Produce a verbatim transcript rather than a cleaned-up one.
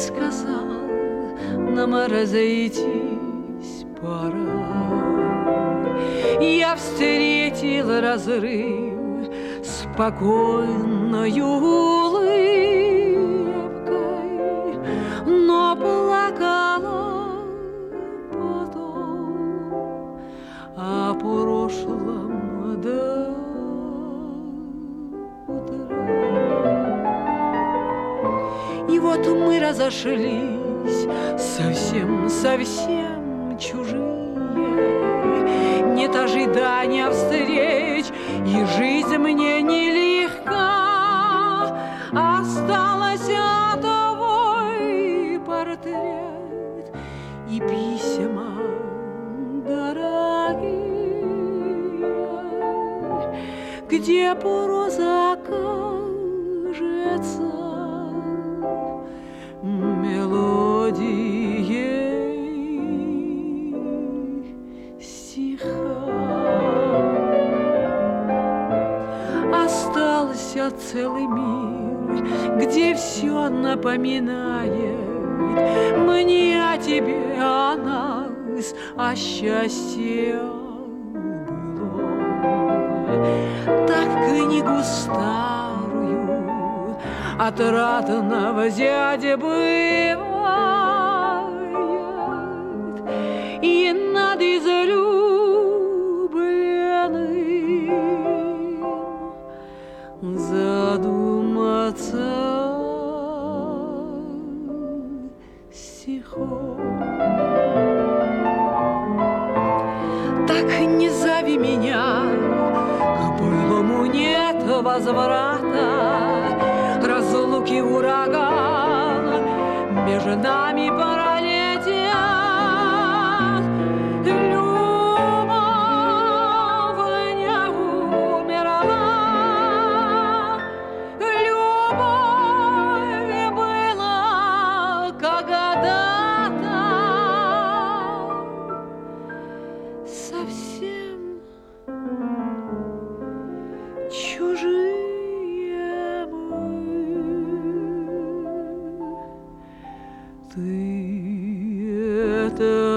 сказал, нам разойтись пора. Я встретил разрыв спокойною улыбкой, но плакала потом о прошлом до утра. И вот мы разошлись, совсем-совсем чужие. Нет ожидания встреч, и жизнь мне нелегка. Осталось твой портрет и письма дорогие, где проза кажется мелодией стиха. Остался целый мир, где все напоминает мне о тебе, о нас, о счастье былом. Так книгу старую отрадно взять бывает, и над излюбленным задуматься стихом. Так не зови меня, к былому нет возврата. Разлуки ураган между нами пролетят. Любовь не умерла, любовь была когда-то. Совсем чужие. Ты это